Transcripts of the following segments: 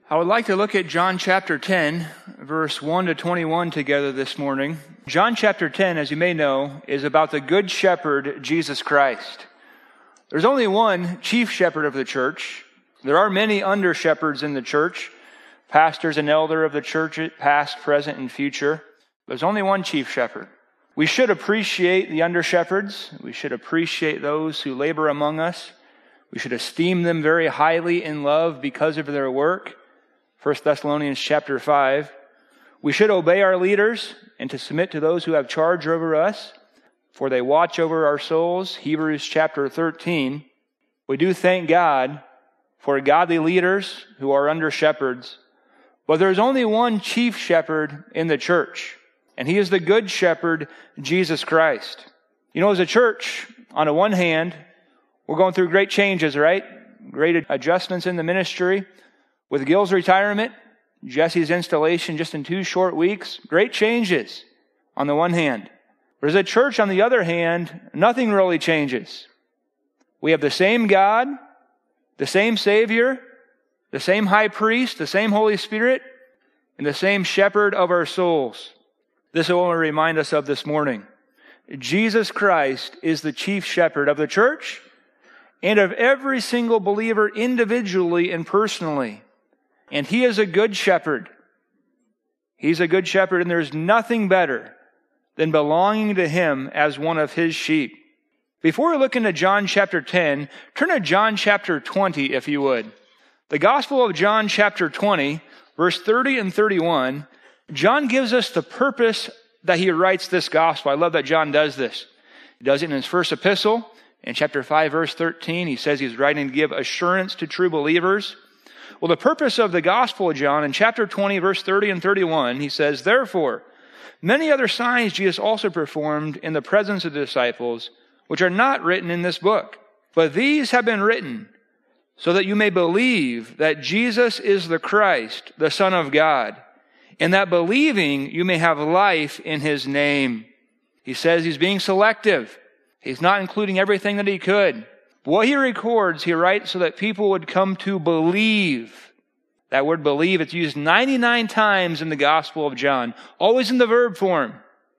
I would like to look at John chapter 10, verse 1 to 21 together this morning. John chapter 10, as you may know, is about the Good Shepherd, Jesus Christ. There's only one chief shepherd of the church. There are many under-shepherds in the church, pastors and elder of the church, past, present, and future. There's only one chief shepherd. We should appreciate the under-shepherds. We should appreciate those who labor among us. We should esteem them very highly in love because of their work. 1 Thessalonians chapter 5. We should obey our leaders and to submit to those who have charge over us, for they watch over our souls. Hebrews chapter 13. We do thank God for godly leaders who are under shepherds, but there's only one chief shepherd in the church, and he is the Good Shepherd, Jesus Christ. You know, as a church, on the one hand, we're going through great changes, right? Great adjustments in the ministry. With Gil's retirement, Jesse's installation just in 2 short weeks, great changes on the one hand. But as a church, on the other hand, nothing really changes. We have the same God, the same Savior, the same High Priest, the same Holy Spirit, and the same Shepherd of our souls. This will only remind us of this morning. Jesus Christ is the chief shepherd of the church and of every single believer individually and personally. And he is a good shepherd. He's a good shepherd, and there's nothing better than belonging to him as one of his sheep. Before we look into John chapter 10, turn to John chapter 20, if you would. The Gospel of John chapter 20, verse 30 and 31, John gives us the purpose that he writes this gospel. I love that John does this. He does it in his first epistle. In chapter 5, verse 13, he says he's writing to give assurance to true believers. Well, the purpose of the Gospel of John, in chapter 20, verse 30 and 31, he says, "Therefore, many other signs Jesus also performed in the presence of the disciples, which are not written in this book. But these have been written so that you may believe that Jesus is the Christ, the Son of God, and that believing you may have life in his name." He says he's being selective. He's not including everything that he could. What he records, he writes so that people would come to believe. That word believe, it's used 99 times in the Gospel of John, always in the verb form.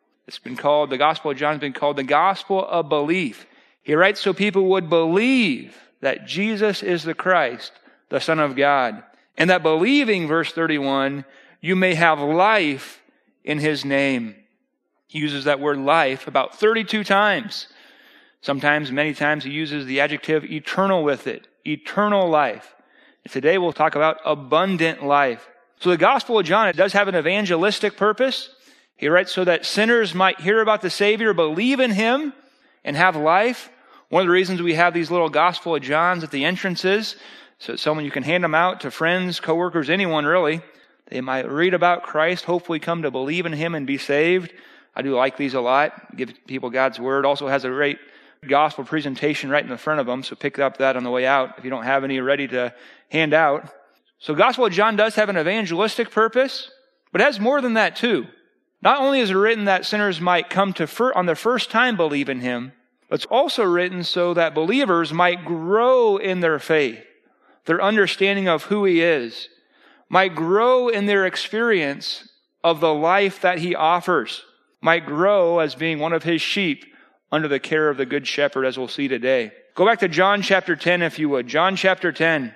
The Gospel of John has been called the Gospel of Belief. He writes so people would believe that Jesus is the Christ, the Son of God. And that believing, verse 31, you may have life in his name. He uses that word life about 32 times. Sometimes, many times, he uses the adjective eternal with it. Eternal life. And today we'll talk about abundant life. So the Gospel of John, it does have an evangelistic purpose. He writes so that sinners might hear about the Savior, believe in him, and have life. One of the reasons we have these little Gospel of Johns at the entrances, so someone you can hand them out to friends, coworkers, anyone really. They might read about Christ, hopefully come to believe in him and be saved. I do like these a lot. Give people God's word. Also has a great gospel presentation right in the front of them, so pick up that on the way out if you don't have any ready to hand out. So Gospel of John does have an evangelistic purpose, but it has more than that too. Not only is it written that sinners might come to on the first time believe in him, but it's also written so that believers might grow in their faith, their understanding of who he is, might grow in their experience of the life that he offers, might grow as being one of his sheep under the care of the Good Shepherd, as we'll see today. Go back to John chapter 10, if you would. John chapter 10.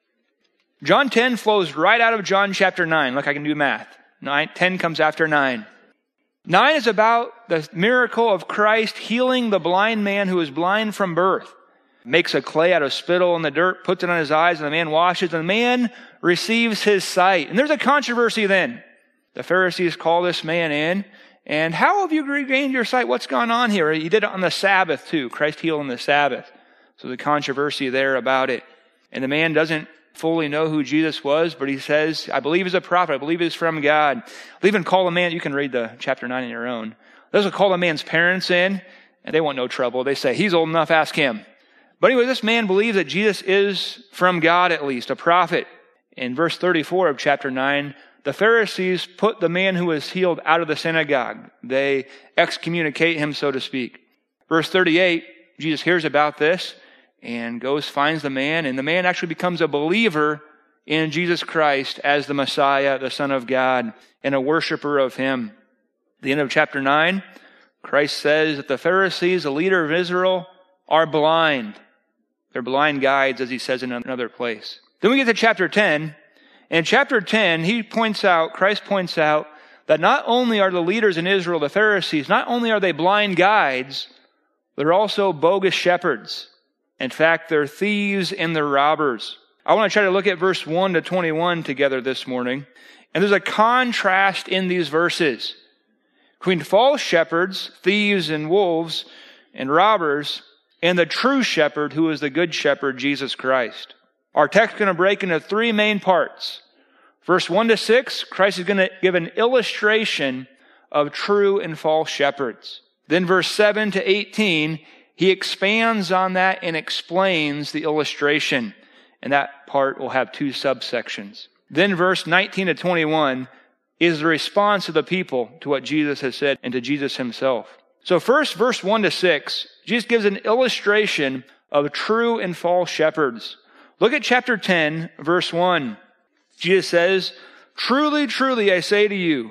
John 10 flows right out of John chapter 9. Look, I can do math. 10 comes after 9. 9 is about the miracle of Christ healing the blind man who was blind from birth. Makes a clay out of spittle in the dirt, puts it on his eyes, and the man washes, and the man receives his sight. And there's a controversy then. The Pharisees call this man in. And how have you regained your sight? What's gone on here? He did it on the Sabbath too. Christ healed on the Sabbath. So the controversy there about it. And the man doesn't fully know who Jesus was, but he says, I believe he's a prophet. I believe he's from God. They'll even call a man, you can read the chapter 9 on your own. They'll call a man's parents in, and they want no trouble. They say, he's old enough, ask him. But anyway, this man believes that Jesus is from God at least, a prophet. In verse 34 of chapter 9, the Pharisees put the man who was healed out of the synagogue. They excommunicate him, so to speak. Verse 38, Jesus hears about this and goes, finds the man, and the man actually becomes a believer in Jesus Christ as the Messiah, the Son of God, and a worshiper of him. At the end of chapter 9, Christ says that the Pharisees, the leader of Israel, are blind. They're blind guides, as he says in another place. Then we get to chapter 10. In chapter 10, Christ points out that not only are the leaders in Israel, the Pharisees, not only are they blind guides, they're also bogus shepherds. In fact, they're thieves and they're robbers. I want to try to look at verse 1 to 21 together this morning. And there's a contrast in these verses between false shepherds, thieves and wolves and robbers, and the true shepherd, who is the good shepherd, Jesus Christ. Our text is going to break into three main parts. Verse 1 to 6, Christ is going to give an illustration of true and false shepherds. Then verse 7 to 18, he expands on that and explains the illustration. And that part will have two subsections. Then verse 19 to 21 is the response of the people to what Jesus has said and to Jesus himself. So first, verse 1 to 6, Jesus gives an illustration of true and false shepherds. Look at chapter 10, verse 1. Jesus says, "Truly, truly, I say to you,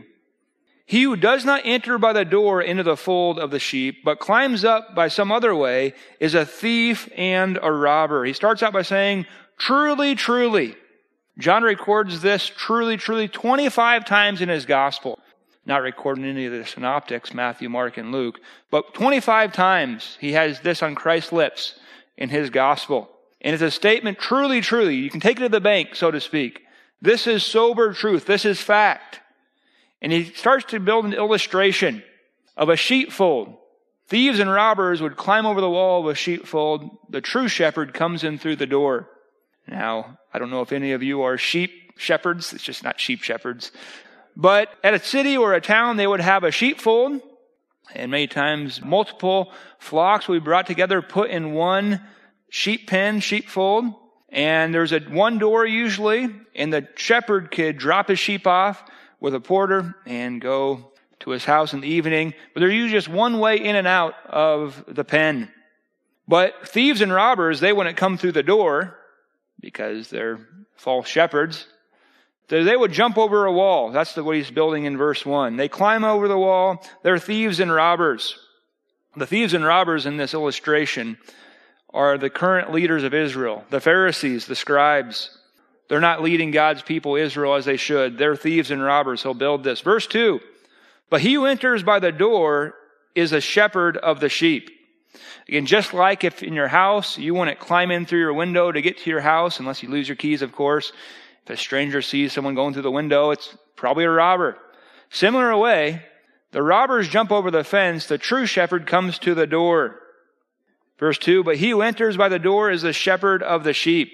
he who does not enter by the door into the fold of the sheep, but climbs up by some other way, is a thief and a robber." He starts out by saying, "Truly, truly." John records this truly, truly 25 times in his gospel. Not recording any of the synoptics, Matthew, Mark, and Luke, but 25 times he has this on Christ's lips in his gospel. And it's a statement, truly, truly. You can take it to the bank, so to speak. This is sober truth. This is fact. And he starts to build an illustration of a sheepfold. Thieves and robbers would climb over the wall of a sheepfold. The true shepherd comes in through the door. Now, I don't know if any of you are sheep shepherds. It's just not sheep shepherds. But at a city or a town, they would have a sheepfold. And many times, multiple flocks would be brought together, put in one sheep pen, sheepfold. And there's one door usually. And the shepherd could drop his sheep off with a porter and go to his house in the evening. But there's usually just one way in and out of the pen. But thieves and robbers, they wouldn't come through the door because they're false shepherds. So they would jump over a wall. That's what he's building in verse 1. They climb over the wall. They're thieves and robbers. The thieves and robbers in this illustration are the current leaders of Israel, the Pharisees, the scribes. They're not leading God's people, Israel, as they should. They're thieves and robbers. He'll build this. Verse 2, "But he who enters by the door is a shepherd of the sheep." Again, just like if in your house, you wouldn't climb in through your window to get to your house, unless you lose your keys, of course. If a stranger sees someone going through the window, it's probably a robber. Similar way, the robbers jump over the fence. The true shepherd comes to the door. Verse 2, "But he who enters by the door is the shepherd of the sheep."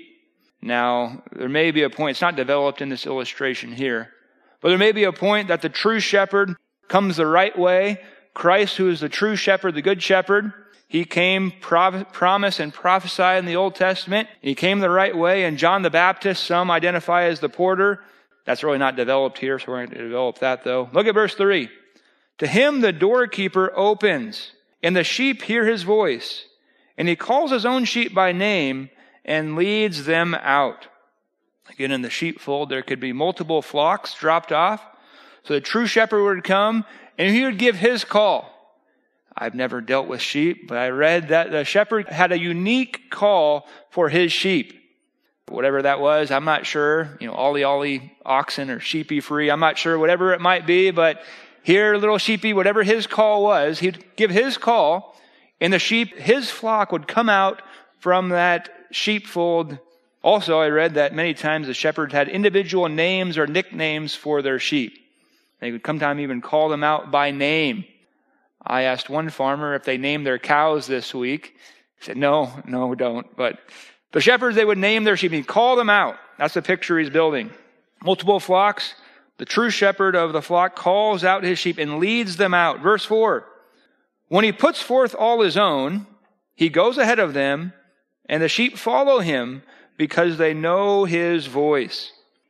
Now, there may be a point, it's not developed in this illustration here, but there may be a point that the true shepherd comes the right way. Christ, who is the true shepherd, the good shepherd, he came, promised and prophesied in the Old Testament. He came the right way, and John the Baptist, some identify as the porter. That's really not developed here, so we're going to develop that though. Look at verse 3. "To him the doorkeeper opens, and the sheep hear his voice, and he calls his own sheep by name and leads them out." Again, in the sheepfold, there could be multiple flocks dropped off. So the true shepherd would come, and he would give his call. I've never dealt with sheep, but I read that the shepherd had a unique call for his sheep. Whatever that was, I'm not sure. Ollie oxen or sheepy free. I'm not sure, whatever it might be, but here, little sheepy, whatever his call was, he'd give his call, and the sheep, his flock would come out from that sheepfold. Also, I read that many times the shepherds had individual names or nicknames for their sheep. They would sometimes even call them out by name. I asked one farmer if they named their cows this week. He said, no, don't. But the shepherds, they would name their sheep. He'd call them out. That's the picture he's building. Multiple flocks. The true shepherd of the flock calls out his sheep and leads them out. Verse 4, "When he puts forth all his own, he goes ahead of them, and the sheep follow him because they know his voice."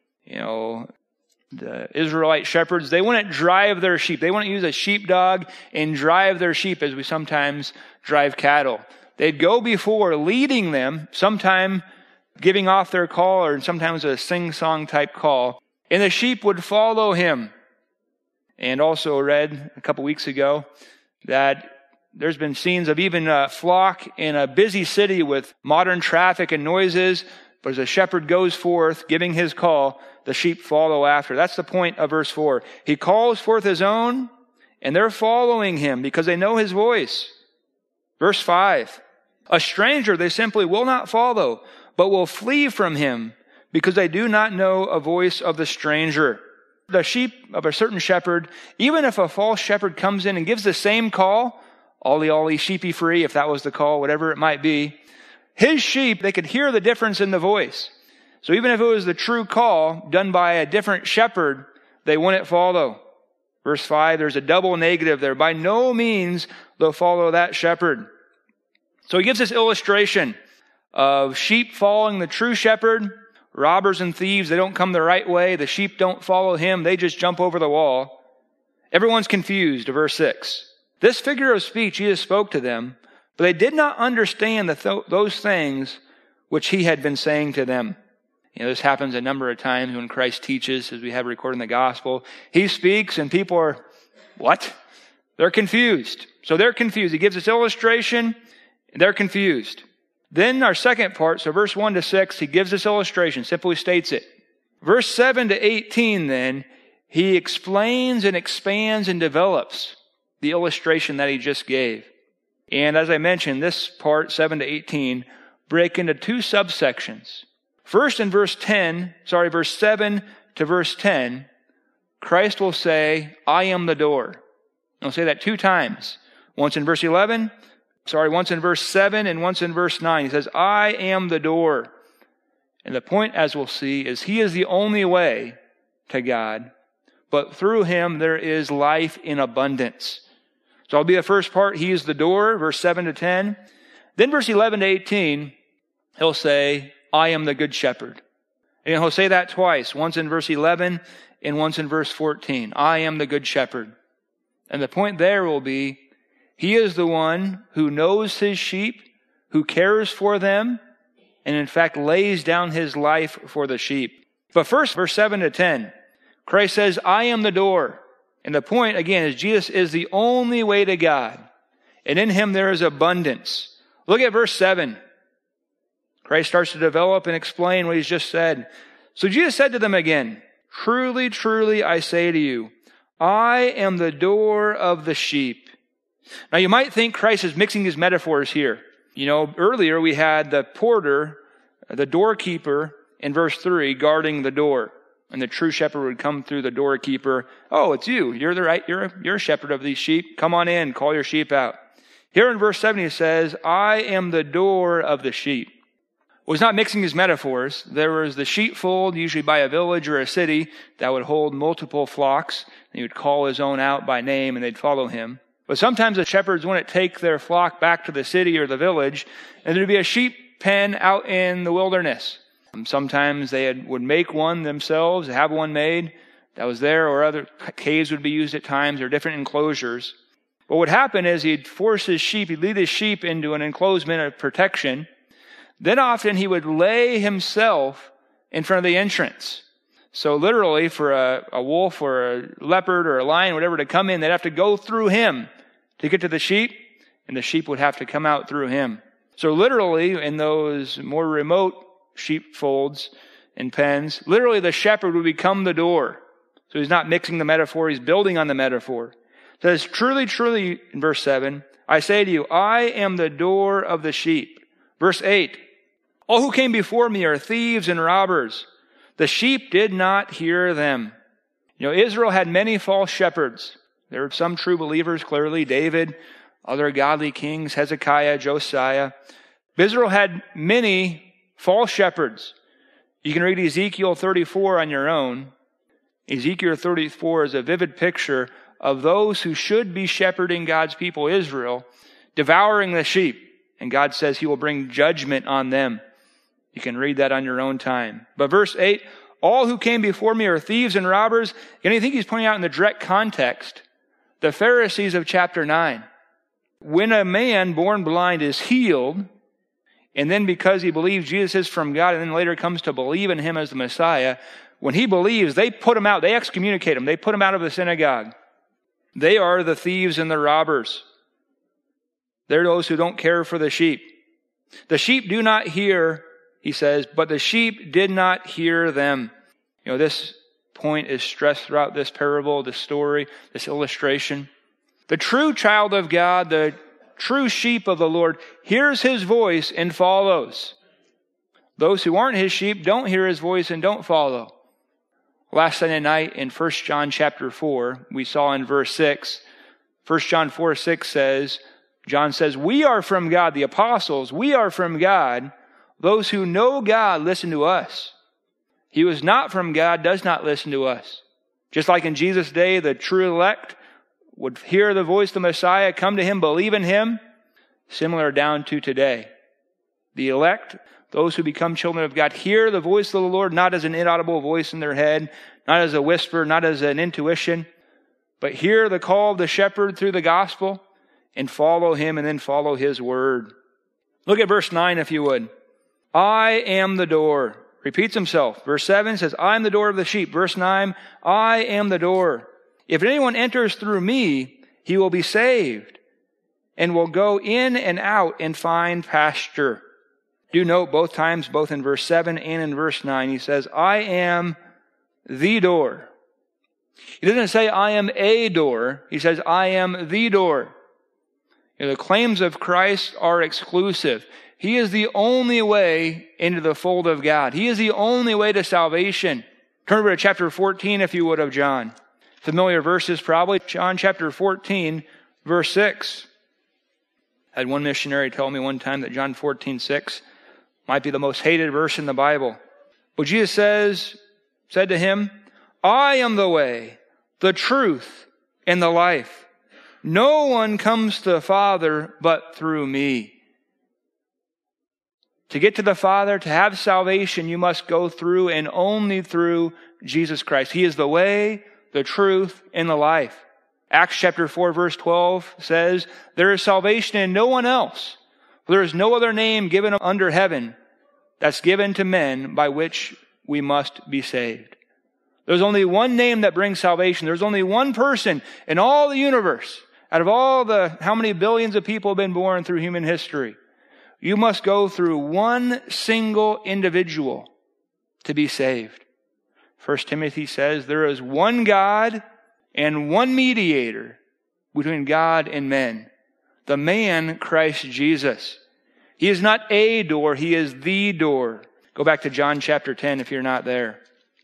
The Israelite shepherds, they wouldn't drive their sheep. They wouldn't use a sheepdog and drive their sheep as we sometimes drive cattle. They'd go before leading them. Sometime giving off their call, or sometimes a sing-song type call. And the sheep would follow him. And also read a couple weeks ago that there's been scenes of even a flock in a busy city with modern traffic and noises. But as a shepherd goes forth, giving his call, the sheep follow after. That's the point of verse 4. He calls forth his own, and they're following him because they know his voice. Verse 5. A stranger they simply will not follow, but will flee from him because they do not know a voice of the stranger. The sheep of a certain shepherd, even if a false shepherd comes in and gives the same call, ollie, ollie, sheepy free, if that was the call, whatever it might be, his sheep, they could hear the difference in the voice. So even if it was the true call done by a different shepherd, they wouldn't follow. Verse 5, there's a double negative there. By no means they'll follow that shepherd. So he gives this illustration of sheep following the true shepherd. Robbers and thieves, they don't come the right way. The sheep don't follow him. They just jump over the wall. Everyone's confused, verse 6. This figure of speech Jesus spoke to them, but they did not understand those things which he had been saying to them. This happens a number of times when Christ teaches, as we have recorded in the gospel. He speaks and people are, what? They're confused. So they're confused. He gives this illustration and they're confused. Then our second part, so verse 1 to 6, he gives this illustration, simply states it. Verse 7 to 18 then, he explains and expands and develops the illustration that he just gave. And as I mentioned, this part, 7 to 18, break into two subsections. First in verse 7 to verse 10, Christ will say, I am the door. And he'll say that two times. Once in verse 7 and once in verse 9. He says, I am the door. And the point, as we'll see, is he is the only way to God. But through him there is life in abundance. So I'll be the first part. He is the door, verse 7 to 10. Then verse 11 to 18, he'll say, I am the good shepherd. And he'll say that twice. Once in verse 11 and once in verse 14. I am the good shepherd. And the point there will be, he is the one who knows his sheep, who cares for them, and in fact lays down his life for the sheep. But first, verse 7 to 10, Christ says, I am the door. And the point, again, is Jesus is the only way to God. And in him there is abundance. Look at verse 7. Christ starts to develop and explain what he's just said. So Jesus said to them again, truly, truly, I say to you, I am the door of the sheep. Now you might think Christ is mixing his metaphors here. Earlier we had the porter, the doorkeeper in verse 3 guarding the door. And the true shepherd would come through the doorkeeper. Oh, it's you. You're a shepherd of these sheep. Come on in, call your sheep out. Here in verse 7 he says, I am the door of the sheep. Well, he's not mixing his metaphors. There was the sheepfold, usually by a village or a city, that would hold multiple flocks. And he would call his own out by name and they'd follow him. But sometimes the shepherds wouldn't take their flock back to the city or the village, and there'd be a sheep pen out in the wilderness. Sometimes they would make one themselves, have one made that was there, or other caves would be used at times, or different enclosures. What would happen is he'd force his sheep, he'd lead his sheep into an enclosement of protection. Then often he would lay himself in front of the entrance. So literally for a wolf or a leopard or a lion, whatever, to come in, they'd have to go through him to get to the sheep, and the sheep would have to come out through him. So literally in those more remote sheepfolds and pens, literally the shepherd would become the door. So he's not mixing the metaphor, he's building on the metaphor. It says, truly, truly, in verse 7, I say to you, I am the door of the sheep. Verse 8, all who came before me are thieves and robbers. The sheep did not hear them. Israel had many false shepherds. There were some true believers, clearly, David, other godly kings, Hezekiah, Josiah. But Israel had many false shepherds. You can read Ezekiel 34 on your own. Ezekiel 34 is a vivid picture of those who should be shepherding God's people, Israel, devouring the sheep. And God says he will bring judgment on them. You can read that on your own time. But verse 8, all who came before me are thieves and robbers. And I think he's pointing out in the direct context, the Pharisees of chapter 9. When a man born blind is healed, And then because he believes Jesus is from God, and then later comes to believe in him as the Messiah, when he believes, they put him out. They excommunicate him. They put him out of the synagogue. They are the thieves and the robbers. They're those who don't care for the sheep. The sheep do not hear, he says, but the sheep did not hear them. This point is stressed throughout this parable, this story, this illustration. The true child of God, the true sheep of the Lord, hears his voice and follows. Those who aren't his sheep don't hear his voice and don't follow. Last Sunday night in 1 John chapter 4, we saw in verse 6, 1 John 4:6 says, John says, we are from God, the apostles, we are from God. Those who know God listen to us. He who is not from God does not listen to us. Just like in Jesus' day, the true elect would hear the voice of the Messiah, come to him, believe in him. Similar down to today. The elect, those who become children of God, hear the voice of the Lord, not as an inaudible voice in their head, not as a whisper, not as an intuition, but hear the call of the shepherd through the gospel and follow him and then follow his word. Look at verse 9 if you would. I am the door. Repeats himself. Verse 7 says, I am the door of the sheep. Verse 9, I am the door. If anyone enters through me, he will be saved and will go in and out and find pasture. Do note both times, both in verse 7 and in verse 9, he says, I am the door. He doesn't say, I am a door. He says, I am the door. The claims of Christ are exclusive. He is the only way into the fold of God. He is the only way to salvation. Turn over to chapter 14, if you would, of John. Familiar verses probably. John chapter 14, verse 6. I had one missionary tell me one time that John 14:6 might be the most hated verse in the Bible. But Jesus said to him, I am the way, the truth, and the life. No one comes to the Father but through me. To get to the Father, to have salvation, you must go through and only through Jesus Christ. He is the way, the truth, and the life. Acts chapter 4 verse 12 says, there is salvation in no one else. For there is no other name given under heaven that's given to men by which we must be saved. There's only one name that brings salvation. There's only one person in all the universe, out of all the, how many billions of people have been born through human history. You must go through one single individual to be saved. 1 Timothy says there is one God and one mediator between God and men, the man Christ Jesus. He is not a door, he is the door. Go back to John chapter 10 if you're not there.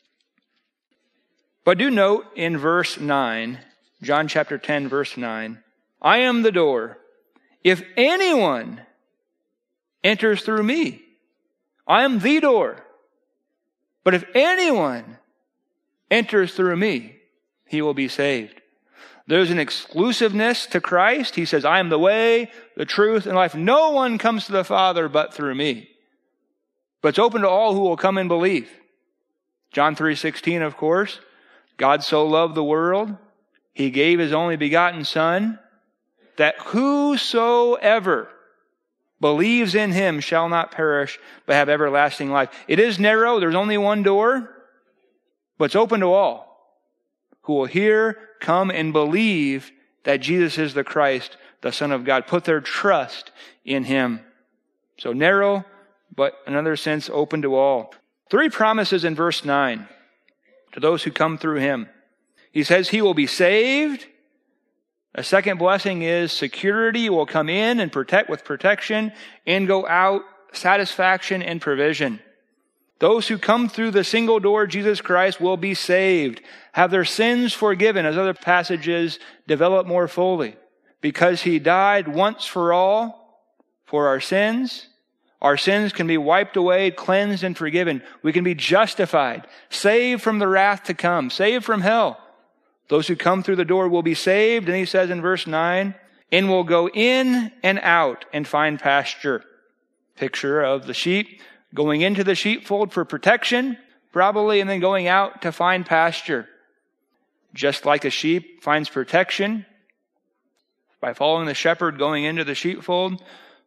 But do note in verse 9, John chapter 10 verse 9, I am the door. If anyone enters through me, I am the door. But if anyone enters through me, he will be saved. There's an exclusiveness to Christ. He says, I am the way, the truth, and life. No one comes to the Father but through me. But it's open to all who will come and believe. John 3:16, of course. God so loved the world, he gave his only begotten Son, that whosoever believes in him shall not perish, but have everlasting life. It is narrow. There's only one door, but it's open to all who will hear, come, and believe that Jesus is the Christ, the Son of God. Put their trust in him. So narrow, but in another sense, open to all. 3 promises in verse 9 to those who come through him. He says he will be saved. A second blessing is security. Will come in and protect with protection and go out, satisfaction and provision. Those who come through the single door, Jesus Christ, will be saved, have their sins forgiven, as other passages develop more fully. Because he died once for all for our sins can be wiped away, cleansed, and forgiven. We can be justified, saved from the wrath to come, saved from hell. Those who come through the door will be saved, and he says in verse 9, and will go in and out and find pasture. Picture of the sheep going into the sheepfold for protection, probably, and then going out to find pasture. Just like a sheep finds protection by following the shepherd going into the sheepfold,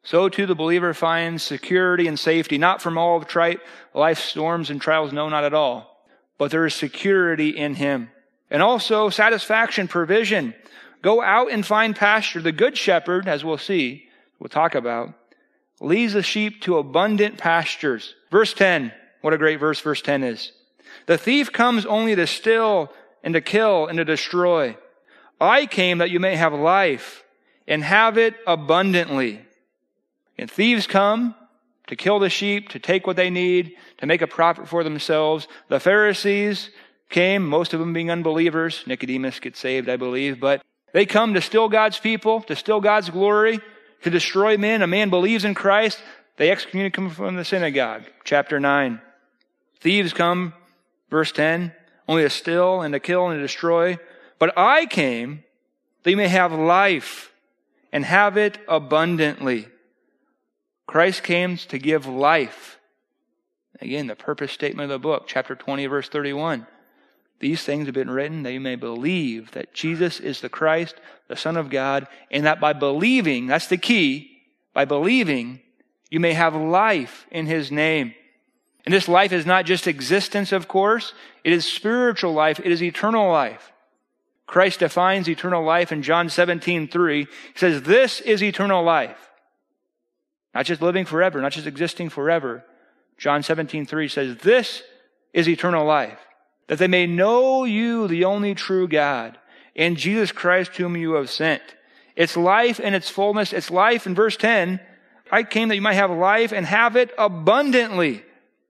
So too the believer finds security and safety, not from all of life's storms and trials, no, not at all. But there is security in him. And also satisfaction, provision. Go out and find pasture. The good shepherd, as we'll see, we'll talk about, leads the sheep to abundant pastures. Verse 10, what a great verse 10 is. The thief comes only to steal and to kill and to destroy. I came that you may have life and have it abundantly. And thieves come to kill the sheep, to take what they need, to make a profit for themselves. The Pharisees came, most of them being unbelievers. Nicodemus gets saved, I believe. But they come to steal God's people, to steal God's glory, to destroy men. A man believes in Christ, they excommunicate him from the synagogue. Chapter 9. Thieves come, verse 10, only to steal and to kill and to destroy. But I came that you may have life and have it abundantly. Christ came to give life. Again, the purpose statement of the book, chapter 20, verse 31. These things have been written that you may believe that Jesus is the Christ, the Son of God, and that by believing, that's the key, by believing, you may have life in his name. And this life is not just existence, of course. It is spiritual life. It is eternal life. Christ defines eternal life in John 17:3. He says, this is eternal life. Not just living forever, not just existing forever. John 17:3 says, this is eternal life, that they may know you, the only true God, and Jesus Christ whom you have sent. It's life in its fullness. It's life in verse 10. I came that you might have life and have it abundantly.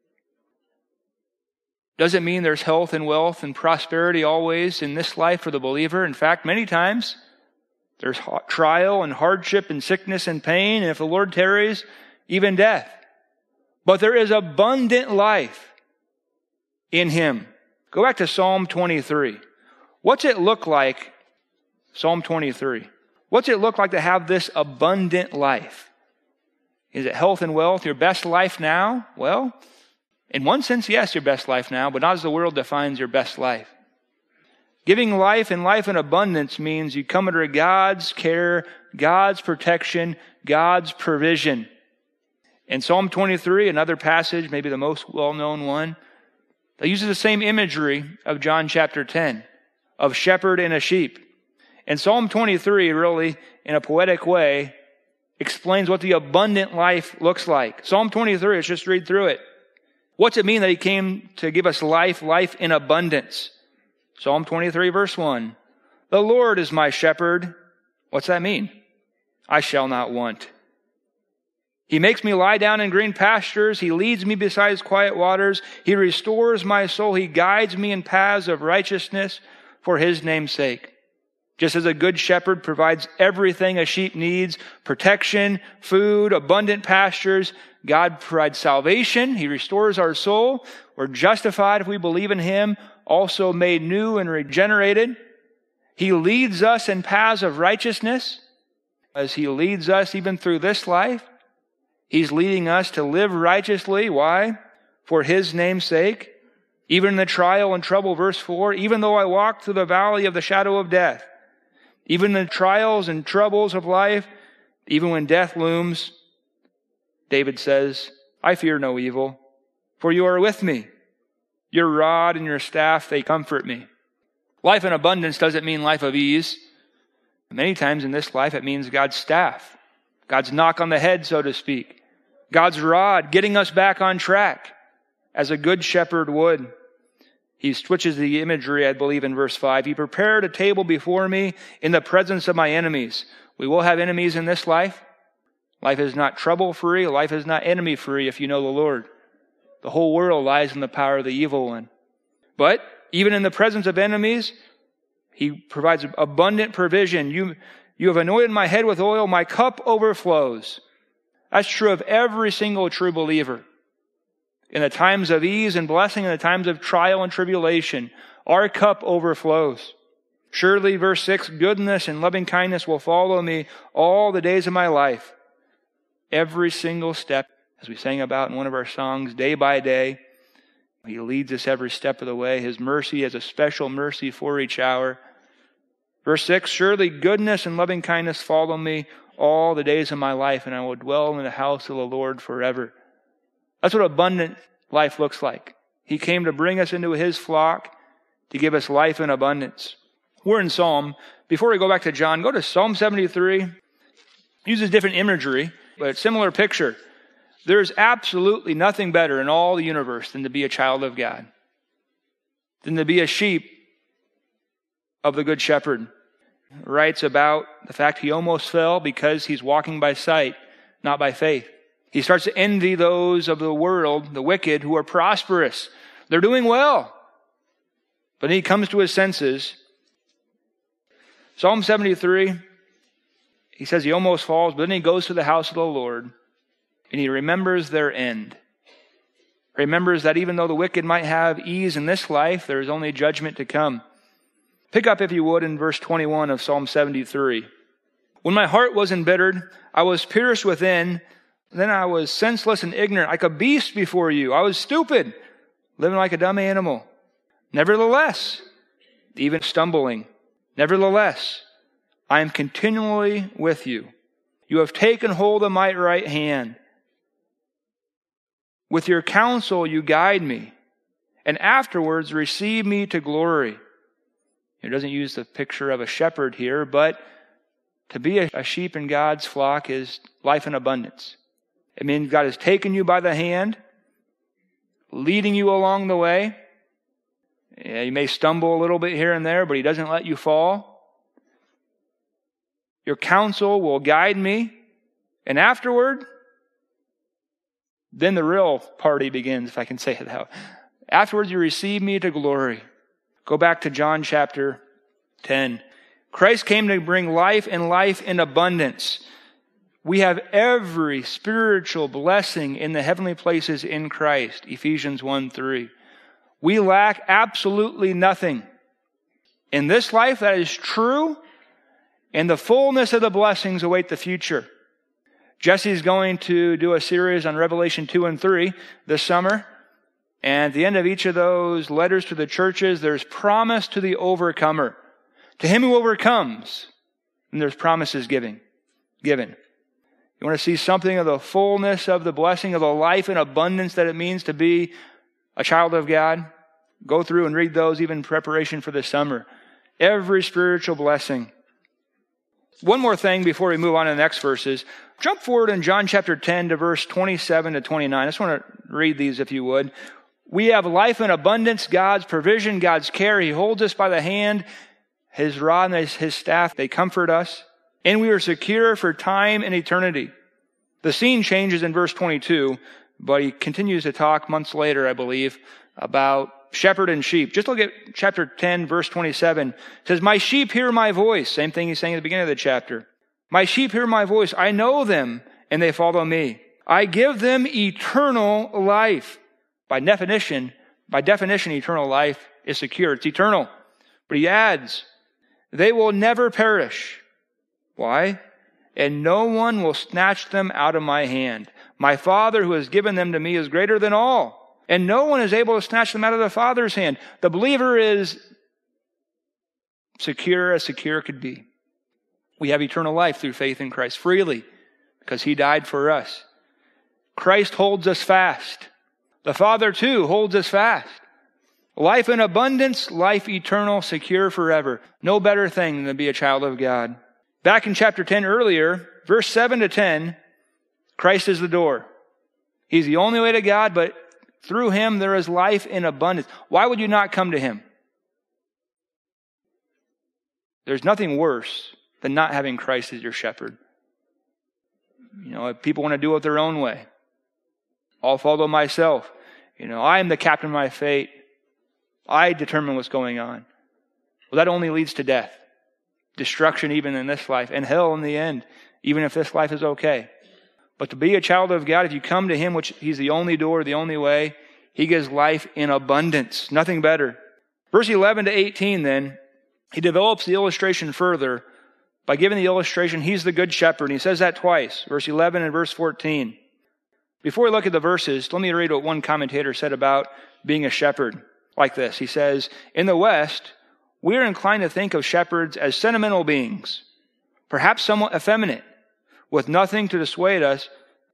Doesn't mean there's health and wealth and prosperity always in this life for the believer. In fact, many times there's trial and hardship and sickness and pain, and if the Lord tarries, even death. But there is abundant life in him. Go back to Psalm 23. What's it look like, Psalm 23? What's it look like to have this abundant life? Is it health and wealth, your best life now? Well, in one sense, yes, your best life now, but not as the world defines your best life. Giving life and life in abundance means you come under God's care, God's protection, God's provision. In Psalm 23, another passage, maybe the most well-known one, that uses the same imagery of John chapter 10, of shepherd and a sheep. And Psalm 23 really, in a poetic way, explains what the abundant life looks like. Psalm 23, let's just read through it. What's it mean that he came to give us life in abundance? Psalm 23, verse 1. The Lord is my shepherd. What's that mean? I shall not want. He makes me lie down in green pastures. He leads me beside quiet waters. He restores my soul. He guides me in paths of righteousness for his name's sake. Just as a good shepherd provides everything a sheep needs, protection, food, abundant pastures, God provides salvation. He restores our soul. We're justified if we believe in him, also made new and regenerated. He leads us in paths of righteousness. As he leads us even through this life, he's leading us to live righteously. Why? For his name's sake. Even in the trial and trouble, verse 4, even though I walk through the valley of the shadow of death, even the trials and troubles of life, even when death looms, David says, I fear no evil, for you are with me. Your rod and your staff, they comfort me. Life in abundance doesn't mean life of ease. Many times in this life, it means God's staff, God's knock on the head, so to speak, God's rod getting us back on track as a good shepherd would. He switches the imagery, I believe, in verse 5. He prepared a table before me in the presence of my enemies. We will have enemies in this life. Life is not trouble-free. Life is not enemy-free if you know the Lord. The whole world lies in the power of the evil one. But even in the presence of enemies, he provides abundant provision. You have anointed my head with oil. My cup overflows. That's true of every single true believer. In the times of ease and blessing, in the times of trial and tribulation, our cup overflows. Surely, verse 6, goodness and loving kindness will follow me all the days of my life. Every single step, as we sang about in one of our songs, day by day, he leads us every step of the way. His mercy has a special mercy for each hour. Verse 6, surely goodness and loving kindness follow me all the days of my life, and I will dwell in the house of the Lord forever. That's what abundant life looks like. He came to bring us into his flock to give us life in abundance. We're in Psalm. Before we go back to John, go to Psalm 73. Uses different imagery, but similar picture. There's absolutely nothing better in all the universe than to be a child of God, than to be a sheep of the Good Shepherd. Writes about the fact he almost fell because he's walking by sight, not by faith. He starts to envy those of the world, the wicked, who are prosperous. They're doing well. But he comes to his senses. Psalm 73, he says he almost falls, but then he goes to the house of the Lord, and he remembers their end. Remembers that even though the wicked might have ease in this life, there is only judgment to come. Pick up, if you would, in verse 21 of Psalm 73. When my heart was embittered, I was pierced within. Then I was senseless and ignorant, like a beast before you. I was stupid, living like a dumb animal. Nevertheless, even stumbling, nevertheless, I am continually with you. You have taken hold of my right hand. With your counsel you guide me, and afterwards receive me to glory. It doesn't use the picture of a shepherd here, but to be a sheep in God's flock is life in abundance. It means God has taken you by the hand, leading you along the way. Yeah, you may stumble a little bit here and there, but he doesn't let you fall. Your counsel will guide me. And afterward, then the real party begins, if I can say it that way. Afterwards, you receive me to glory. Go back to John chapter 10. Christ came to bring life and life in abundance. We have every spiritual blessing in the heavenly places in Christ. Ephesians 1:3. We lack absolutely nothing. In this life, that is true, and the fullness of the blessings await the future. Jesse's going to do a series on Revelation 2 and 3 this summer. And at the end of each of those letters to the churches, there's promise to the overcomer. To him who overcomes, and there's promises given. You want to see something of the fullness of the blessing of the life and abundance that it means to be a child of God? Go through and read those even in preparation for the summer. Every spiritual blessing. One more thing before we move on to the next verses. Jump forward in John chapter 10 to verse 27 to 29. I just want to read these if you would. We have life in abundance, God's provision, God's care. He holds us by the hand. His rod and his staff, they comfort us. And we are secure for time and eternity. The scene changes in verse 22, but he continues to talk months later, I believe, about shepherd and sheep. Just look at chapter 10, verse 27. It says, my sheep hear my voice. Same thing he's saying at the beginning of the chapter. My sheep hear my voice. I know them, and they follow me. I give them eternal life. By definition, eternal life is secure. It's eternal. But he adds, they will never perish. Why? And no one will snatch them out of my hand. My Father who has given them to me is greater than all. And no one is able to snatch them out of the Father's hand. The believer is secure as secure could be. We have eternal life through faith in Christ freely because he died for us. Christ holds us fast. The Father too holds us fast. Life in abundance, life eternal, secure forever. No better thing than to be a child of God. Back in chapter 10 earlier, verse 7 to 10, Christ is the door. He's the only way to God, but through him there is life in abundance. Why would you not come to him? There's nothing worse than not having Christ as your shepherd. You know, if people want to do it their own way, I'll follow myself. You know, I am the captain of my fate. I determine what's going on. Well, that only leads to death. Destruction even in this life, and hell in the end, even if this life is okay. But to be a child of God, if you come to him, which he's the only door, the only way, he gives life in abundance. Nothing better. Verse 11 to 18 then, he develops the illustration further by giving the illustration, he's the good shepherd. And he says that twice, verse 11 and verse 14. Before we look at the verses, let me read what one commentator said about being a shepherd like this. He says, in the West, we are inclined to think of shepherds as sentimental beings, perhaps somewhat effeminate, with nothing to dissuade us.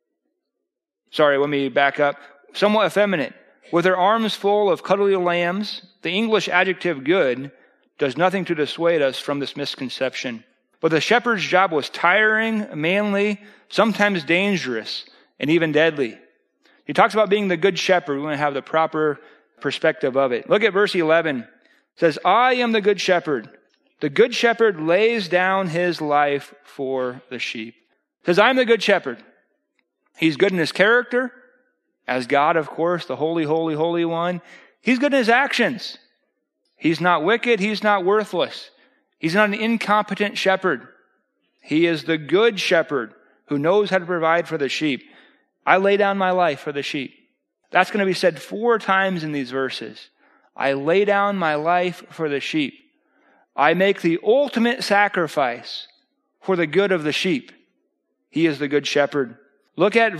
Sorry, let me back up. Somewhat effeminate, with their arms full of cuddly lambs. The English adjective good does nothing to dissuade us from this misconception. But the shepherd's job was tiring, manly, sometimes dangerous, and even deadly. He talks about being the good shepherd. We want to have the proper perspective of it. Look at verse 11. It says, I am the good shepherd. The good shepherd lays down his life for the sheep. It says, I am the good shepherd. He's good in his character, as God, of course, the holy, holy, holy one. He's good in his actions. He's not wicked. He's not worthless. He's not an incompetent shepherd. He is the good shepherd who knows how to provide for the sheep. I lay down my life for the sheep. That's going to be said 4 times in these verses. I lay down my life for the sheep. I make the ultimate sacrifice for the good of the sheep. He is the good shepherd. Look at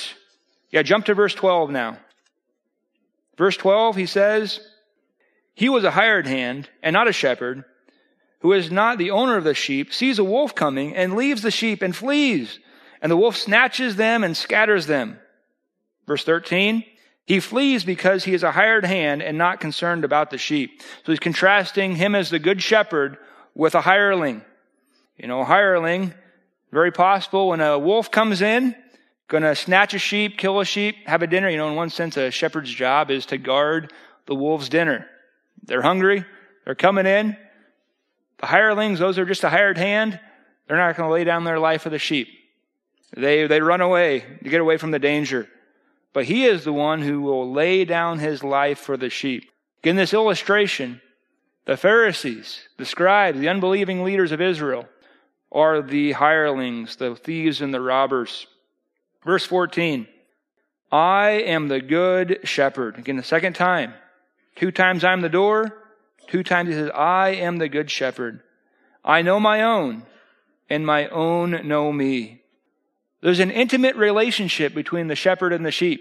jump to verse 12 now. Verse 12, he says, he was a hired hand and not a shepherd, who is not the owner of the sheep, sees a wolf coming and leaves the sheep and flees. And the wolf snatches them and scatters them. Verse 13, he flees because he is a hired hand and not concerned about the sheep. So he's contrasting him as the good shepherd with a hireling. A hireling, very possible when a wolf comes in, going to snatch a sheep, kill a sheep, have a dinner. In one sense, a shepherd's job is to guard the wolf's dinner. They're hungry. They're coming in. The hirelings, those are just a hired hand. They're not going to lay down their life for the sheep. They run away to get away from the danger. But he is the one who will lay down his life for the sheep. In this illustration, the Pharisees, the scribes, the unbelieving leaders of Israel are the hirelings, the thieves and the robbers. Verse 14, I am the good shepherd. Again, the second time. 2 times I'm the door. 2 times he says, I am the good shepherd. I know my own, and my own know me. There's an intimate relationship between the shepherd and the sheep,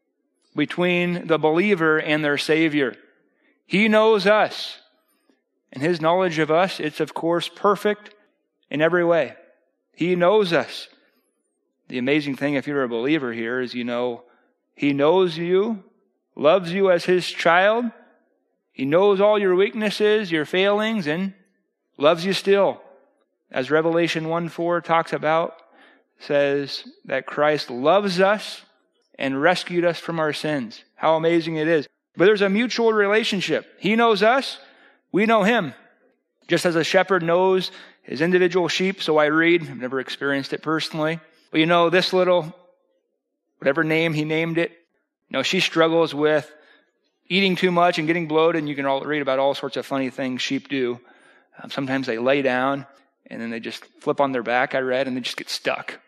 between the believer and their Savior. He knows us, and his knowledge of us, it's of course perfect in every way. He knows us. The amazing thing, if you're a believer here, is he knows you, loves you as his child. He knows all your weaknesses, your failings, and loves you still. As Revelation 1:4 talks about, says that Christ loves us and rescued us from our sins. How amazing it is. But there's a mutual relationship. He knows us, we know him. Just as a shepherd knows his individual sheep, so I read. I've never experienced it personally. But this little, whatever name he named it, she struggles with eating too much and getting bloated, and you can all read about all sorts of funny things sheep do. Sometimes they lay down, and then they just flip on their back, I read, and they just get stuck.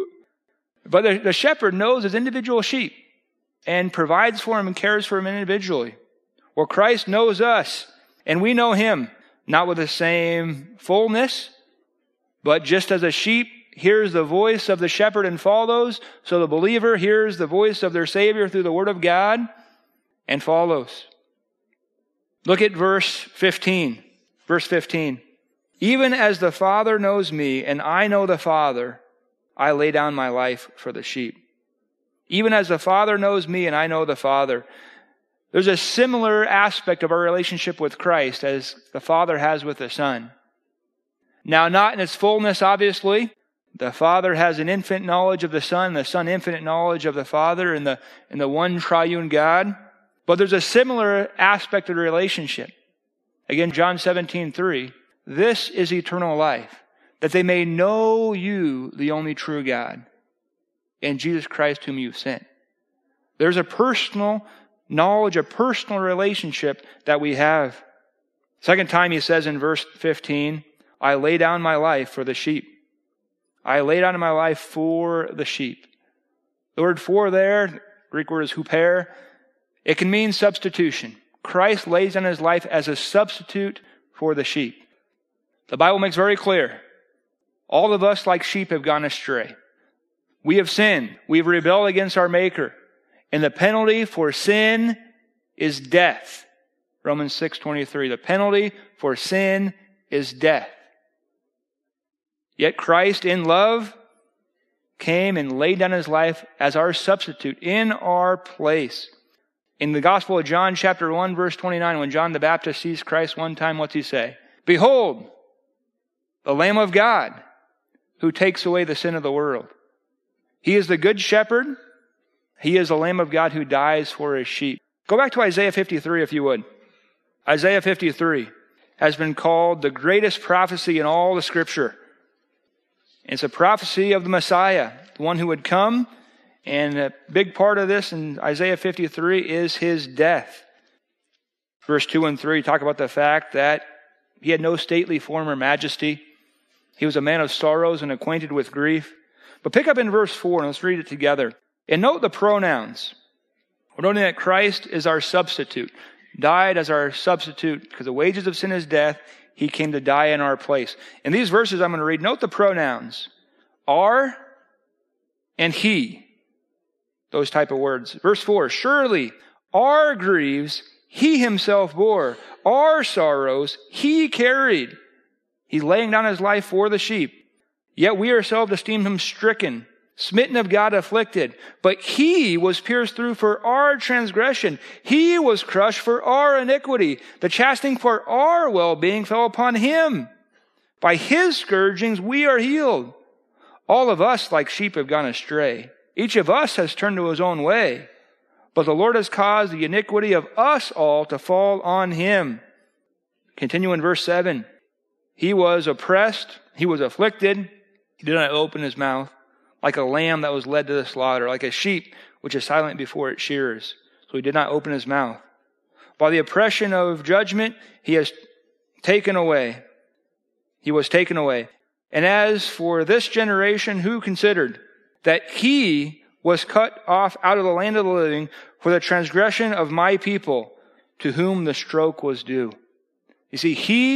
But the shepherd knows his individual sheep and provides for him and cares for him individually. Well, Christ knows us, and we know him, not with the same fullness, but just as a sheep hears the voice of the shepherd and follows, so the believer hears the voice of their Savior through the Word of God and follows. Look at verse 15. Verse 15. Even as the Father knows me, and I know the Father, I lay down my life for the sheep. Even as the Father knows me, and I know the Father. There's a similar aspect of our relationship with Christ as the Father has with the Son. Now, not in its fullness, obviously. The Father has an infinite knowledge of the Son infinite knowledge of the Father, and the one triune God. But there's a similar aspect of the relationship. Again, John 17:3. This is eternal life, that they may know you, the only true God, and Jesus Christ whom you've sent. There's a personal knowledge, a personal relationship that we have. Second time he says in verse 15, I lay down my life for the sheep. I lay down my life for the sheep. The word for there, the Greek word is huper. It can mean substitution. Christ lays down his life as a substitute for the sheep. The Bible makes very clear, all of us like sheep have gone astray. We have sinned. We've rebelled against our Maker. And the penalty for sin is death. Romans 6:23. The penalty for sin is death. Yet Christ in love came and laid down his life as our substitute in our place. In the Gospel of John, chapter 1, verse 29, when John the Baptist sees Christ one time, what's he say? Behold, the Lamb of God who takes away the sin of the world. He is the good shepherd. He is the Lamb of God who dies for his sheep. Go back to Isaiah 53 if you would. Isaiah 53 has been called the greatest prophecy in all the Scripture. It's a prophecy of the Messiah, the one who would come, and a big part of this in Isaiah 53 is his death. Verse 2 and 3 talk about the fact that he had no stately form or majesty. He was a man of sorrows and acquainted with grief. But pick up in verse 4 and let's read it together. And note the pronouns. We're noting that Christ is our substitute, died as our substitute because the wages of sin is death. He came to die in our place. In these verses I'm going to read, note the pronouns. Our and he. Those type of words. Verse 4, surely our griefs he himself bore. Our sorrows he carried. He's laying down his life for the sheep. Yet we ourselves esteemed him stricken, smitten of God, afflicted. But he was pierced through for our transgression. He was crushed for our iniquity. The chastening for our well-being fell upon him. By his scourgings we are healed. All of us like sheep have gone astray. Each of us has turned to his own way. But the Lord has caused the iniquity of us all to fall on him. Continue in verse 7. He was oppressed. He was afflicted. He did not open his mouth. Like a lamb that was led to the slaughter. Like a sheep which is silent before its shearers. So he did not open his mouth. By the oppression of judgment, he has taken away. He was taken away. And as for this generation, who considered that he was cut off out of the land of the living for the transgression of my people, to whom the stroke was due. You see,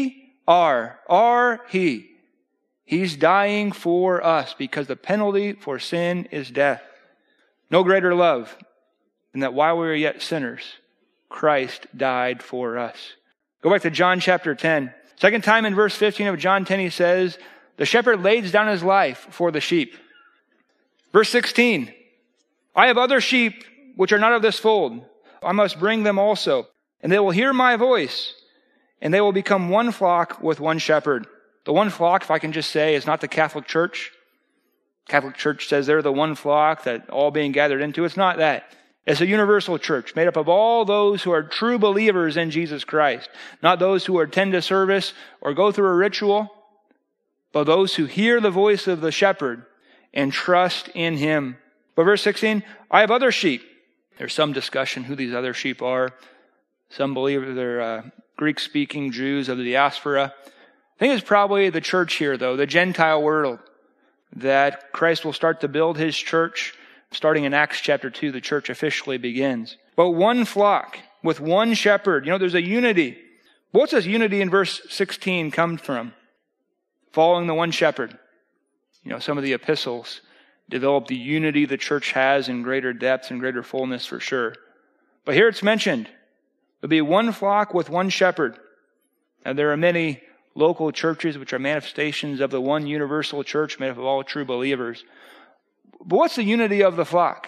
he's dying for us because the penalty for sin is death. No greater love than that while we were yet sinners, Christ died for us. Go back to John chapter 10. Second time in verse 15 of John 10, he says, the shepherd lays down his life for the sheep. Verse 16, I have other sheep which are not of this fold. I must bring them also, and they will hear my voice, and they will become one flock with one shepherd. The one flock, if I can just say, is not the Catholic Church. Catholic Church says they're the one flock that all being gathered into. It's not that. It's a universal church made up of all those who are true believers in Jesus Christ. Not those who attend a service or go through a ritual, but those who hear the voice of the shepherd and trust in him. But verse 16, I have other sheep. There's some discussion who these other sheep are. Some believe they're Greek-speaking Jews of the diaspora. I think it's probably the church here, though, the Gentile world, that Christ will start to build his church. Starting in Acts chapter 2, the church officially begins. But one flock with one shepherd. You know, there's a unity. What's this unity in verse 16 come from? Following the one shepherd. You know, some of the epistles develop the unity the church has in greater depth and greater fullness for sure. But here it's mentioned. There'll be one flock with one shepherd. And there are many local churches which are manifestations of the one universal church made up of all true believers. But what's the unity of the flock?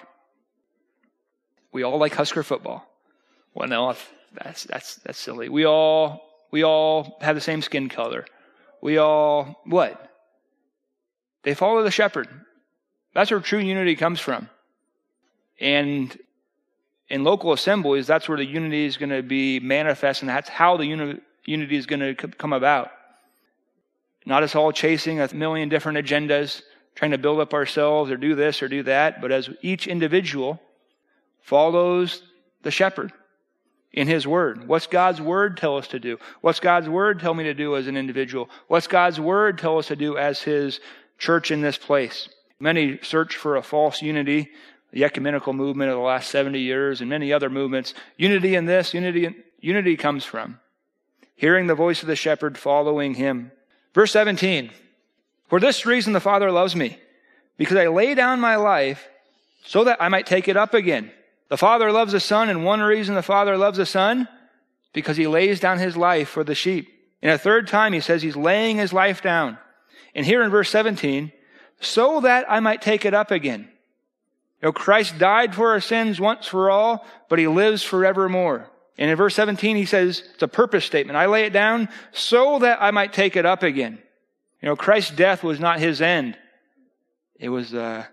We all like Husker football. Well, no, that's silly. We all have the same skin color. We all, what? They follow the shepherd. That's where true unity comes from. And in local assemblies, that's where the unity is going to be manifest, and that's how the unity is going to come about. Not us all chasing a million different agendas, trying to build up ourselves or do this or do that, but as each individual follows the shepherd in his word. What's God's word tell us to do? What's God's word tell me to do as an individual? What's God's word tell us to do as his church in this place? Many search for a false unity, the ecumenical movement of the last 70 years and many other movements. Unity in this, unity comes from hearing the voice of the shepherd, following him. Verse 17, for this reason the Father loves me, because I lay down my life so that I might take it up again. The Father loves the Son, and one reason the Father loves the Son, because he lays down his life for the sheep. And a third time he says he's laying his life down. And here in verse 17, so that I might take it up again. Christ died for our sins once for all, but he lives forevermore. And in verse 17, he says, it's a purpose statement. I lay it down so that I might take it up again. Christ's death was not his end. It was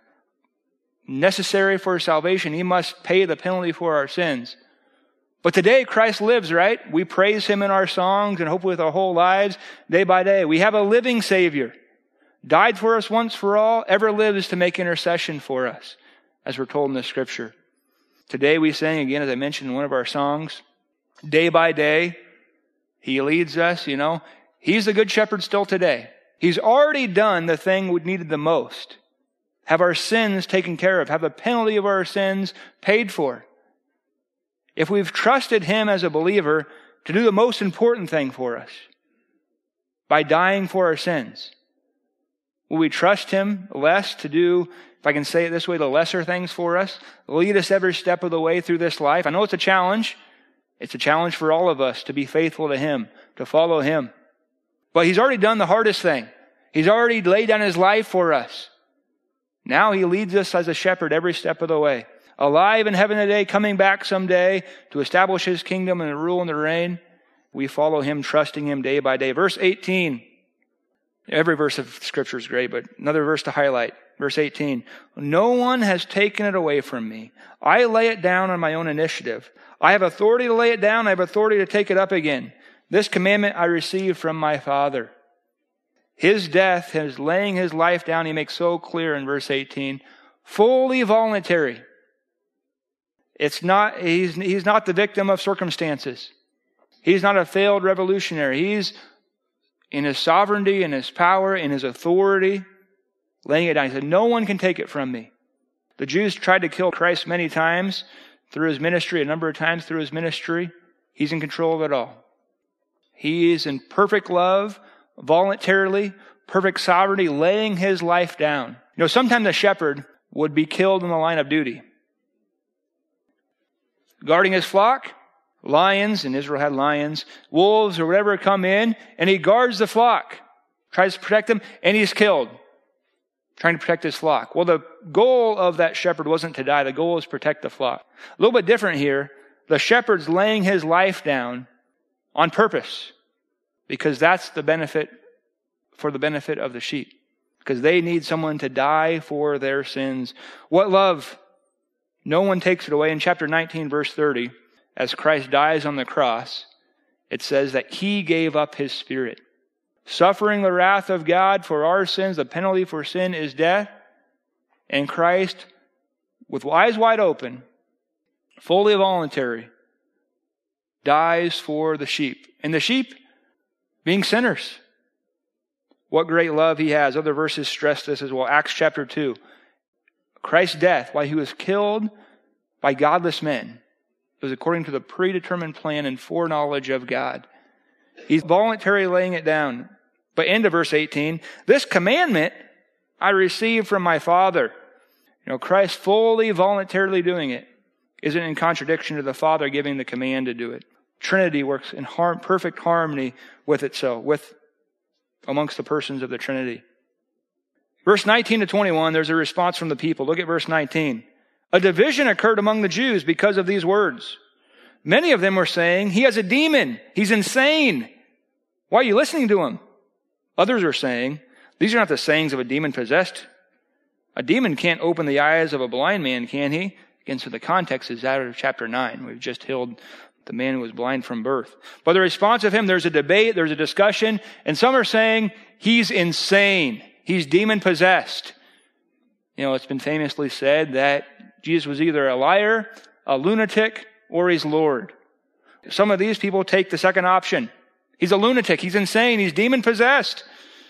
necessary for salvation. He must pay the penalty for our sins. But today Christ lives, right? We praise him in our songs and hope with our whole lives, day by day. We have a living Savior. Died for us once for all, ever lives to make intercession for us, as we're told in the scripture. Today we sang again, as I mentioned in one of our songs, day by day, he leads us, He's the good shepherd still today. He's already done the thing we needed the most. Have our sins taken care of. Have the penalty of our sins paid for. If we've trusted him as a believer to do the most important thing for us, by dying for our sins, will we trust him less to do, if I can say it this way, the lesser things for us? Lead us every step of the way through this life. I know it's a challenge. It's a challenge for all of us to be faithful to him, to follow him. But he's already done the hardest thing. He's already laid down his life for us. Now he leads us as a shepherd every step of the way. Alive in heaven today, coming back someday to establish his kingdom and to rule and to reign. We follow him, trusting him day by day. Verse 18. Every verse of Scripture is great, but another verse to highlight. Verse 18. No one has taken it away from me. I lay it down on my own initiative. I have authority to lay it down. I have authority to take it up again. This commandment I received from my Father. His death, his laying his life down, he makes so clear in verse 18, fully voluntary. He's not the victim of circumstances. He's not a failed revolutionary. He's in his sovereignty, in his power, in his authority, laying it down. He said, no one can take it from me. The Jews tried to kill Christ many times through his ministry, a number of times through his ministry. He's in control of it all. He is in perfect love, voluntarily, perfect sovereignty, laying his life down. Sometimes a shepherd would be killed in the line of duty. Guarding his flock, lions, and Israel had lions, wolves or whatever come in, and he guards the flock, tries to protect them, and he's killed, trying to protect his flock. Well, the goal of that shepherd wasn't to die. The goal was to protect the flock. A little bit different here. The shepherd's laying his life down on purpose, because that's the benefit of the sheep, because they need someone to die for their sins. What love! No one takes it away. In chapter 19, verse 30, as Christ dies on the cross, it says that he gave up his spirit, suffering the wrath of God for our sins. The penalty for sin is death. And Christ, with eyes wide open, fully voluntary, dies for the sheep. And the sheep being sinners. What great love he has. Other verses stress this as well. Acts chapter 2. Christ's death, while he was killed by godless men, it was according to the predetermined plan and foreknowledge of God. He's voluntarily laying it down. But into verse 18, this commandment I received from my Father. Christ fully voluntarily doing it isn't in contradiction to the Father giving the command to do it. Trinity works in perfect harmony with itself, amongst the persons of the Trinity. Verse 19 to 21, there's a response from the people. Look at verse 19. A division occurred among the Jews because of these words. Many of them were saying, he has a demon. He's insane. Why are you listening to him? Others are saying, these are not the sayings of a demon possessed. A demon can't open the eyes of a blind man, can he? Again, so the context is out of chapter 9. We've just healed the man who was blind from birth. But the response of him, there's a debate, there's a discussion, and some are saying, he's insane. He's demon-possessed. It's been famously said that Jesus was either a liar, a lunatic, or he's Lord. Some of these people take the second option. He's a lunatic. He's insane. He's demon-possessed.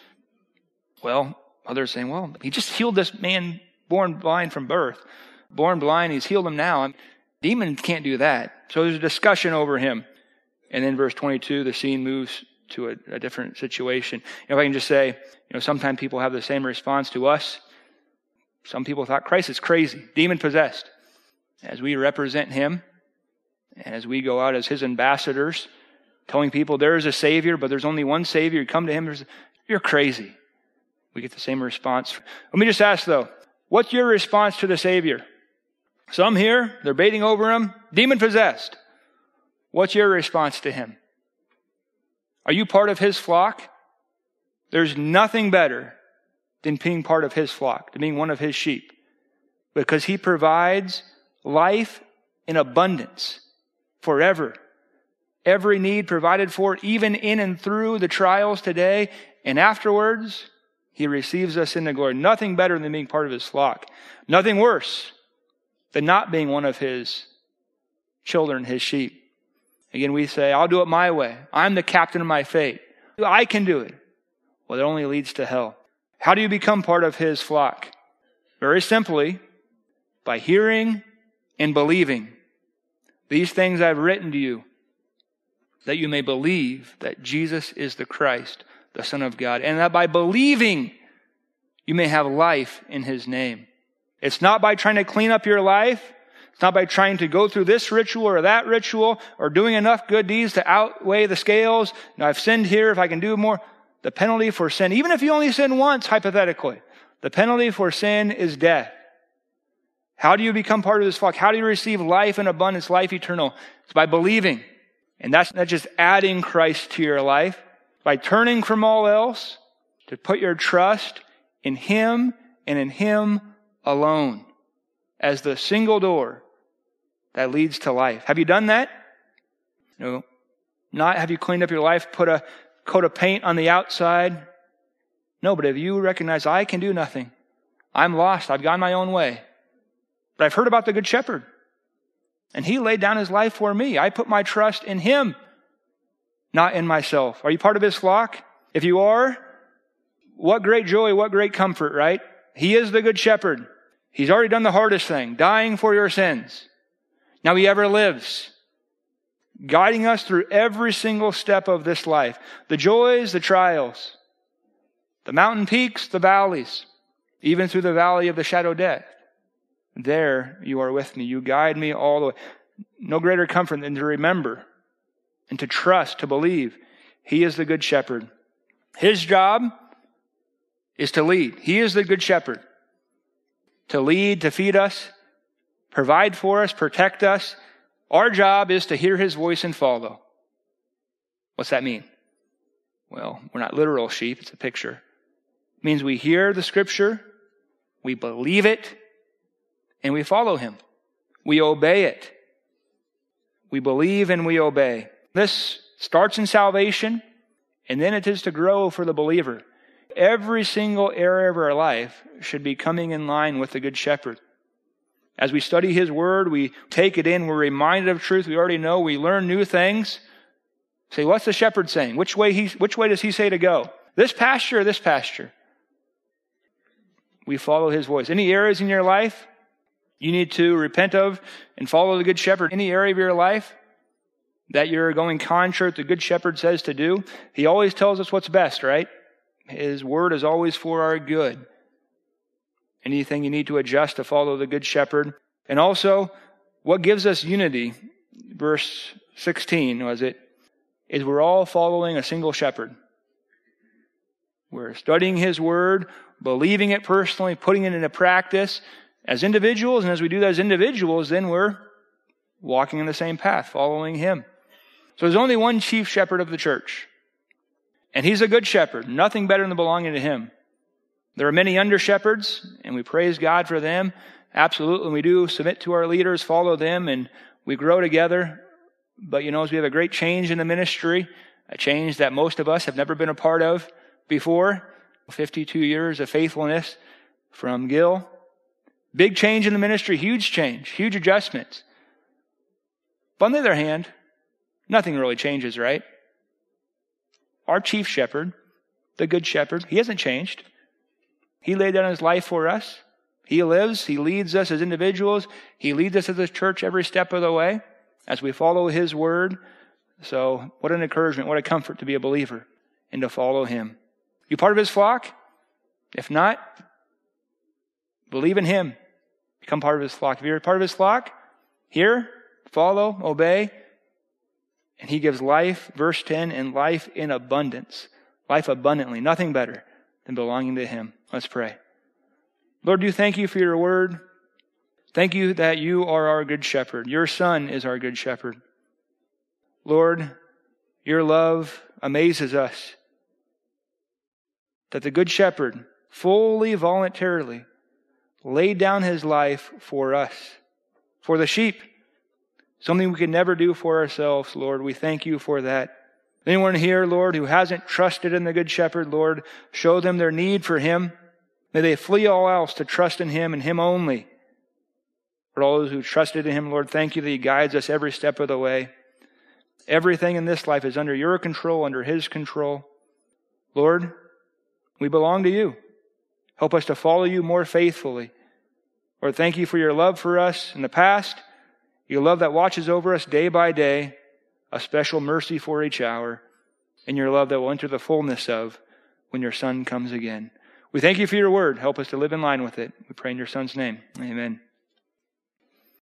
Well, others saying, well, he just healed this man born blind from birth. Born blind, he's healed him now. Demons can't do that. So there's a discussion over him. And then verse 22, the scene moves to a different situation. If I can just say, sometimes people have the same response to us. Some people thought Christ is crazy, demon-possessed. As we represent him, and as we go out as his ambassadors, telling people there is a Savior, but there's only one Savior, you come to him, you're crazy. we get the same response. Let me just ask though, what's your response to the Savior? Some here, they're baiting over him, demon possessed. What's your response to him? Are you part of his flock? There's nothing better than being part of his flock, than being one of his sheep, because he provides life in abundance forever. Every need provided for, even in and through the trials today, and afterwards, he receives us into glory. Nothing better than being part of his flock. Nothing worse than not being one of his children, his sheep. Again, we say, I'll do it my way. I'm the captain of my fate. I can do it. Well, it only leads to hell. How do you become part of his flock? Very simply, by hearing and believing. These things I've written to you, that you may believe that Jesus is the Christ, the Son of God, and that by believing you may have life in his name. It's not by trying to clean up your life. It's not by trying to go through this ritual or that ritual or doing enough good deeds to outweigh the scales. Now, I've sinned here, if I can do more. The penalty for sin, even if you only sin once, hypothetically, the penalty for sin is death. How do you become part of this flock? How do you receive life in abundance, life eternal? It's by believing. And that's not just adding Christ to your life. By turning from all else to put your trust in him and in him alone as the single door that leads to life. Have you done that? No. Not have you cleaned up your life, put a coat of paint on the outside? No, but if you recognize I can do nothing, I'm lost, I've gone my own way, but I've heard about the Good Shepherd, and he laid down his life for me. I put my trust in him, not in myself. Are you part of his flock? If you are, what great joy, what great comfort, right? He is the Good Shepherd. He's already done the hardest thing, dying for your sins. Now he ever lives, guiding us through every single step of this life. The joys, the trials, the mountain peaks, the valleys, even through the valley of the shadow of death. There you are with me. You guide me all the way. No greater comfort than to remember and to trust, to believe he is the Good Shepherd. His job is to lead. He is the Good Shepherd. To lead, to feed us, provide for us, protect us. Our job is to hear his voice and follow. What's that mean? Well, we're not literal sheep. It's a picture. It means we hear the scripture, we believe it, and we follow him. We obey it. We believe and we obey. This starts in salvation, and then it is to grow for the believer. Every single area of our life should be coming in line with the Good Shepherd. As we study his word, we take it in, we're reminded of truth we already know, we learn new things. Say, what's the shepherd saying? Which way does he say to go? This pasture or this pasture? We follow his voice. Any areas in your life you need to repent of and follow the Good Shepherd? Any area of your life that you're going contrary to what the Good Shepherd says to do? He always tells us what's best, right? His word is always for our good. Anything you need to adjust to follow the Good Shepherd. And also, what gives us unity, verse 16 was it, is we're all following a single shepherd. We're studying his word, believing it personally, putting it into practice as individuals. And as we do that as individuals, then we're walking in the same path, following him. So there's only one chief shepherd of the church. And he's a good shepherd. Nothing better than belonging to him. There are many under shepherds, and we praise God for them. Absolutely, we do submit to our leaders, follow them, and we grow together. But as we have a great change in the ministry, a change that most of us have never been a part of before. 52 years of faithfulness from Gil. Big change in the ministry, huge change, huge adjustments. But on the other hand, nothing really changes, right? Our chief shepherd, the Good Shepherd, he hasn't changed. He laid down his life for us. He lives. He leads us as individuals. He leads us as a church every step of the way as we follow his word. So what an encouragement, what a comfort to be a believer and to follow him. You part of his flock? If not, believe in him. Become part of his flock. If you're part of his flock, hear, follow, obey, and he gives life, verse 10, and life in abundance. Life abundantly. Nothing better than belonging to him. Let's pray. Lord, do thank you for your word. Thank you that you are our good shepherd. Your Son is our good shepherd. Lord, your love amazes us. That the good shepherd fully, voluntarily laid down his life for us, for the sheep. Something we could never do for ourselves, Lord. We thank you for that. Anyone here, Lord, who hasn't trusted in the Good Shepherd, Lord, show them their need for him. May they flee all else to trust in him and him only. For all those who trusted in him, Lord, thank you that he guides us every step of the way. Everything in this life is under your control, under his control. Lord, we belong to you. Help us to follow you more faithfully. Lord, thank you for your love for us in the past, your love that watches over us day by day, a special mercy for each hour, and your love that will enter the fullness of when your Son comes again. We thank you for your word. Help us to live in line with it. We pray in your Son's name. Amen.